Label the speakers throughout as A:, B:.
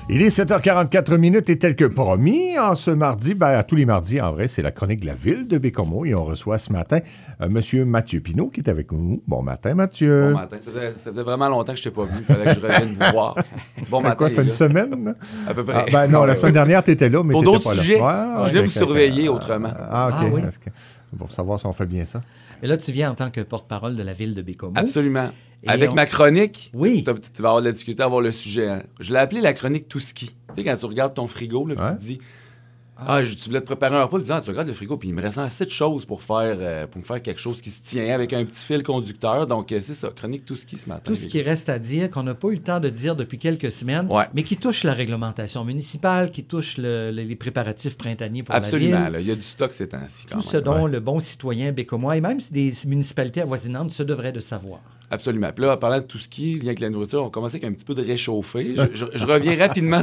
A: Il est 7h44 et tel que promis, en ce mardi, à tous les mardis, en vrai, c'est la chronique de la ville de Bécomo et on reçoit ce matin Monsieur Mathieu Pinault qui est avec nous. Bon matin, Mathieu.
B: Bon matin. Ça faisait vraiment longtemps que je t'ai pas vu. Il fallait que je revienne vous voir. Bon matin.
A: Quoi, fait une semaine?
B: À peu près.
A: Non, la semaine dernière, tu étais là, mais
B: pour
A: t'étais
B: d'autres
A: pas là.
B: sujets, je vais vous
A: okay,
B: surveiller autrement.
A: OK.
C: Ah, oui.
A: Pour savoir si on fait bien ça.
C: Et là, tu viens en tant que porte-parole de la ville de Bécomo.
B: Absolument.
C: Et
B: avec ma chronique,
C: oui.
B: tu vas avoir de la difficulté à avoir le sujet. Hein. Je l'ai appelé la chronique tout ski. Tu sais, quand tu regardes ton frigo, là, tu te dis, tu voulais te préparer un repas, tu dis, tu regardes le frigo, puis il me reste assez de choses pour me faire quelque chose qui se tient avec un petit fil conducteur. Donc, c'est ça, chronique tout ski ce matin.
C: Tout ce qui reste à dire, qu'on n'a pas eu le temps de dire depuis quelques semaines, mais qui touche la réglementation municipale, qui touche les préparatifs printaniers pour
B: Absolument,
C: la ville.
B: là, il y a du stock ces temps-ci.
C: Tout ce dont le bon citoyen bécomois et même des municipalités avoisinantes se devraient de savoir.
B: Absolument. Puis là, en parlant de tout ce qui vient avec la nourriture, on commence avec un petit peu de réchauffer. Je reviens rapidement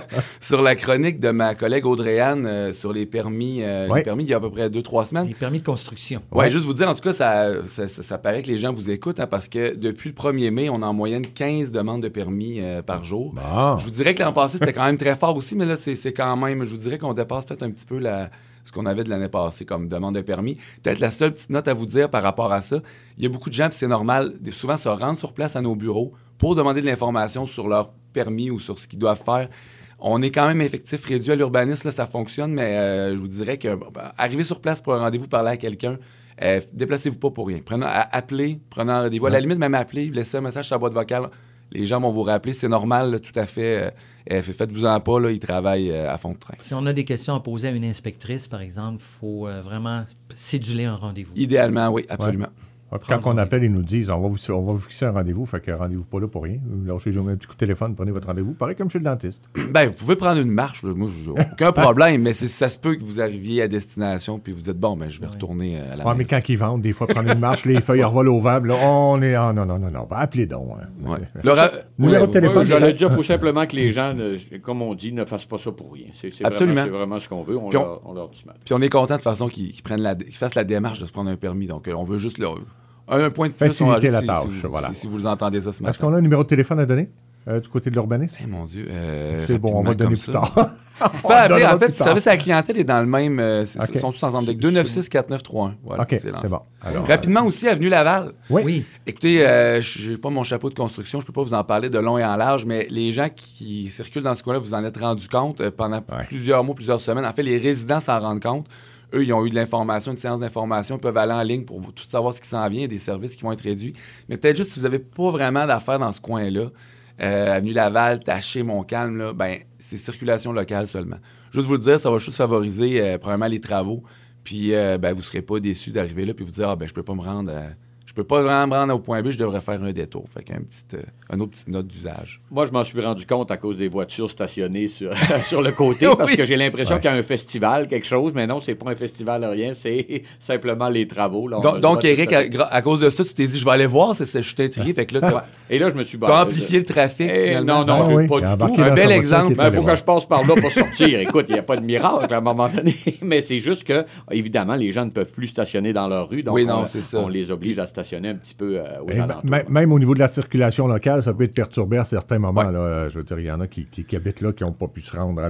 B: sur la chronique de ma collègue Audrey-Anne sur les permis. Les permis, il y a à peu près 2-3 semaines.
C: Les permis de construction.
B: Oui, juste vous dire, en tout cas, ça paraît que les gens vous écoutent, hein, parce que depuis le 1er mai, on a en moyenne 15 demandes de permis par jour.
A: Bon.
B: Je vous dirais que l'an passé, c'était quand même très fort aussi, mais là, c'est quand même, je vous dirais qu'on dépasse peut-être un petit peu ce qu'on avait de l'année passée comme demande de permis. Peut-être la seule petite note à vous dire par rapport à ça, il y a beaucoup de gens, puis c'est normal, souvent se rendent sur place à nos bureaux pour demander de l'information sur leur permis ou sur ce qu'ils doivent faire. On est quand même effectif réduit à l'urbanisme, là, ça fonctionne, mais je vous dirais que arriver sur place pour un rendez-vous, parler à quelqu'un, déplacez-vous pas pour rien. Appelez, prenez un rendez-vous. À la limite, même appelez, laissez un message sur la boîte vocale. Les gens vont vous rappeler, c'est normal, là, tout à fait. Faites-vous-en pas, là, ils travaillent à fond de train.
C: Si on a des questions à poser à une inspectrice, par exemple, il faut vraiment céduler un rendez-vous.
B: Idéalement, oui, absolument.
A: Ouais. Quand on appelle, ils nous disent on va vous fixer un rendez-vous, fait que rendez-vous pas là pour rien. Lâchez un petit coup de téléphone, prenez votre rendez-vous. Pareil comme chez le dentiste.
B: Vous pouvez prendre une marche, moi, aucun problème, mais ça se peut que vous arriviez à destination puis vous dites je vais retourner à la maison.
A: Mais quand ils vendent, des fois, prendre une marche, les feuilles revolent au vent, là, on est. Non. Appelez donc.
B: Ouais.
A: Numéro de téléphone.
D: J'allais dire, il faut simplement que les gens, comme on dit, ne fassent pas ça pour rien.
B: Absolument.
D: C'est vraiment ce qu'on veut. On leur dit mal.
B: Puis on est content de toute façon qu'ils fassent la démarche de se prendre un permis. Donc, on veut juste un point de plus.
A: Faciliter la tâche, voilà.
B: Si vous entendez ça ce matin.
A: Est-ce qu'on a un numéro de téléphone à donner du côté de l'urbanisme?
B: Mon Dieu.
A: C'est bon, on va le donner plus tard.
B: En fait, le service à la clientèle est dans le même. Ils sont tous ensemble. 296-4931. Voilà,
A: OK, c'est bon.
B: Alors, rapidement aussi, Avenue Laval.
A: Oui.
B: Écoutez, je n'ai pas mon chapeau de construction, je ne peux pas vous en parler de long et en large, mais les gens qui circulent dans ce coin-là, vous en êtes rendu compte pendant plusieurs mois, plusieurs semaines. En fait, les résidents s'en rendent compte. Eux, ils ont eu de l'information, une séance d'information. Ils peuvent aller en ligne pour tout savoir ce qui s'en vient. Il y a des services qui vont être réduits. Mais peut-être juste si vous n'avez pas vraiment d'affaires dans ce coin-là, Avenue Laval, Taché, Montcalm, là, c'est circulation locale seulement. Juste vous le dire, ça va juste favoriser premièrement les travaux. Puis vous ne serez pas déçus d'arriver là puis vous dire je peux pas me rendre je peux pas vraiment me rendre au point B, je devrais faire un détour. Fait qu'une autre petite note d'usage.
D: Moi, je m'en suis rendu compte à cause des voitures stationnées sur le côté, parce que j'ai l'impression qu'il y a un festival, quelque chose, mais non, c'est pas un festival, rien, c'est simplement les travaux. Là,
B: donc Éric, à cause de ça, tu t'es dit, je vais aller voir, je suis intrigué. Fait que là,
D: et là, je me suis
B: t'as amplifié le trafic.
D: Non, pas du tout.
B: Un bel exemple.
D: Il faut que je passe par là pour sortir. Écoute, il n'y a pas de miracle à un moment donné, mais c'est juste que, évidemment, les gens ne peuvent plus stationner dans leur rue, donc on les oblige à stationner un petit peu aux alentours.
A: Même au niveau de la circulation locale, ça peut être perturbé à certains moments. Là, je veux dire, il y en a qui habitent là, qui n'ont pas pu se rendre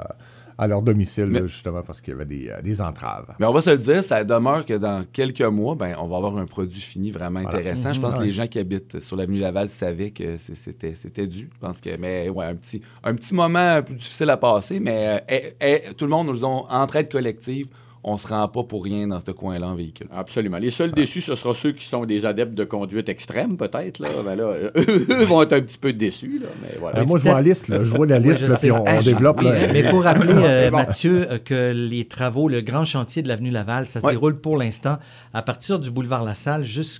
A: à leur domicile, là, justement, parce qu'il y avait des entraves.
B: Mais on va se le dire, ça demeure que dans quelques mois, on va avoir un produit fini vraiment intéressant. Je pense que les gens qui habitent sur l'avenue Laval savaient que c'était dû. Je pense que, un petit moment plus difficile à passer, mais tout le monde, nous ont entraide collective. On ne se rend pas pour rien dans ce coin-là en véhicule.
D: Absolument. Les seuls déçus, ce sera ceux qui sont des adeptes de conduite extrême, peut-être. Là. Eux vont être un petit peu déçus. Là, mais voilà.
A: Moi, je vois la liste. Je vois la liste, puis on développe.
C: Mais il faut rappeler, Mathieu, que les travaux, le grand chantier de l'avenue Laval, ça se déroule pour l'instant à partir du boulevard La Salle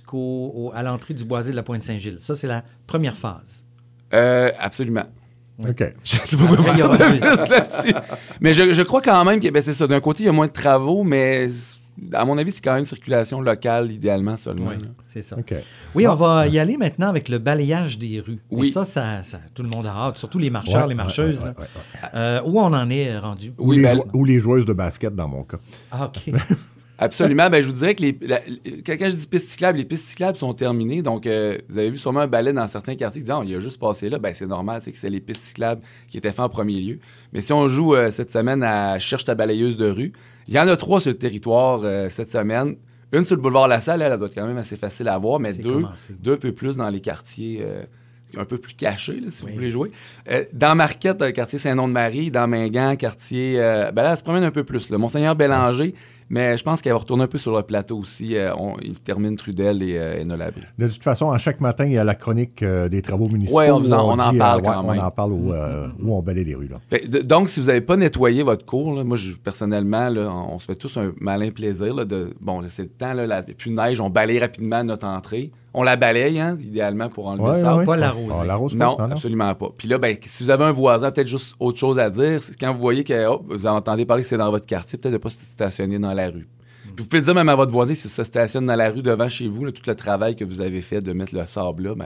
C: à l'entrée du boisé de la Pointe-Saint-Gilles. Ça, c'est la première phase.
B: Absolument.
A: OK.
B: Je ne sais pas quoi faire de plus là-dessus. Mais je crois quand même que c'est ça. D'un côté, il y a moins de travaux, mais à mon avis, c'est quand même circulation locale, idéalement, seulement.
C: Oui, c'est ça.
A: Okay.
C: Oui, on va y aller maintenant avec le balayage des rues.
B: Oui.
C: Et ça, tout le monde a hâte, surtout les marcheurs, les marcheuses. Où on en est rendu?
A: Ou les joueuses de basket, dans mon cas.
C: Ah, OK.
B: Absolument. Ben, je vous dirais que quand je dis pistes cyclables, les pistes cyclables sont terminées. Donc, vous avez vu sûrement un balai dans certains quartiers qui disent il a juste passé là. Ben, c'est normal, c'est que c'est les pistes cyclables qui étaient faites en premier lieu. Mais si on joue cette semaine à Cherche ta balayeuse de rue, il y en a 3 sur le territoire cette semaine. Une sur le boulevard La Salle, elle doit être quand même assez facile à voir, mais deux un peu plus dans les quartiers un peu plus cachés, là, si vous voulez jouer. Dans Marquette, quartier Saint-Nom-de-Marie, dans Mingan, quartier... là, elle se promène un peu plus. Là. Monseigneur-Bélanger, mais je pense qu'elle va retourner un peu sur le plateau aussi. Il termine Trudel et Nolabé.
A: De toute façon, à chaque matin, il y a la chronique des travaux municipaux.
B: Oui, on en parle quand même.
A: On en parle où on balaie les rues. Là.
B: Donc, si vous n'avez pas nettoyé votre cour, là, moi, personnellement, là, on se fait tous un malin plaisir. Là, c'est le temps, là, plus de neige, on balaye rapidement notre entrée. On la balaye, hein, idéalement, pour enlever le sable.
C: Pas l'arroser.
B: Non, absolument pas. Puis là, si vous avez un voisin, peut-être juste autre chose à dire, c'est quand vous voyez que vous entendez parler que c'est dans votre quartier, peut-être de ne pas se stationner dans la rue. Puis vous pouvez le dire même à votre voisin, si ça stationne dans la rue devant chez vous, là, tout le travail que vous avez fait de mettre le sable là,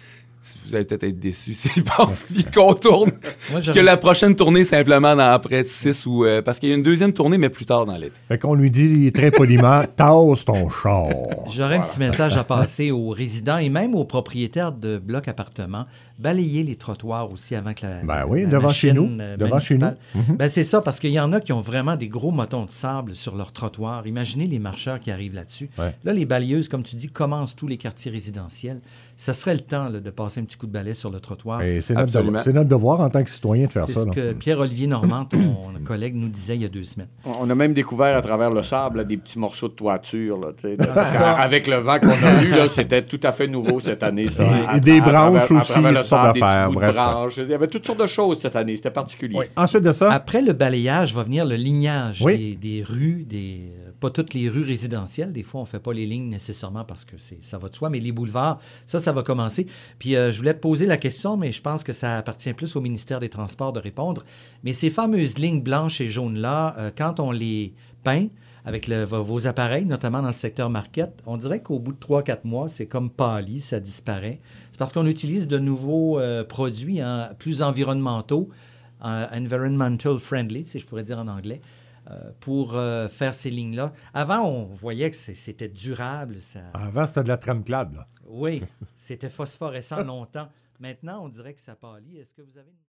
B: vous allez peut-être être déçu s'il pense qu'il contourne. Parce que la prochaine tournée, simplement dans après 6 ou... parce qu'il y a une deuxième tournée, mais plus tard dans l'été.
A: Fait qu'on lui dit très poliment, tasse ton char.
C: J'aurais un petit message à passer aux résidents et même aux propriétaires de blocs appartements. Balayer les trottoirs aussi avant que la
A: devant chez nous. Devant chez nous.
C: Ben, c'est ça, parce qu'il y en a qui ont vraiment des gros motons de sable sur leur trottoir. Imaginez les marcheurs qui arrivent là-dessus.
A: Ouais.
C: Là, les balayeuses, comme tu dis, commencent tous les quartiers résidentiels. Ça serait le temps là, de passer un petit coup de balai sur le trottoir.
A: Et c'est notre devoir en tant que citoyen de faire ça.
C: C'est ce que Pierre-Olivier Normand, ton collègue, nous disait il y a 2 semaines.
D: On a même découvert à travers le sable là, des petits morceaux de toiture. Là, avec le vent qu'on a eu, là, c'était tout à fait nouveau cette année. Ça,
A: et des branches aussi,
D: toutes sortes
A: d'affaires.
D: Il y avait toutes sortes de choses cette année. C'était particulier.
A: Oui. Ensuite de ça...
C: Après le balayage va venir le lignage des rues, pas toutes les rues résidentielles. Des fois, on ne fait pas les lignes nécessairement parce que ça va de soi, mais les boulevards, ça va commencer. Puis je voulais te poser la question, mais je pense que ça appartient plus au ministère des Transports de répondre. Mais ces fameuses lignes blanches et jaunes-là, quand on les peint avec vos appareils, notamment dans le secteur Marquette, on dirait qu'au bout de 3-4 mois, c'est comme pâli, ça disparaît. C'est parce qu'on utilise de nouveaux produits plus environnementaux, environmental friendly, si je pourrais dire en anglais, pour faire ces lignes-là. Avant, on voyait que c'était durable.
A: Avant, c'était de la tramclade, là.
C: Oui, c'était phosphorescent longtemps. Maintenant, on dirait que ça pâlit. Est-ce que vous avez...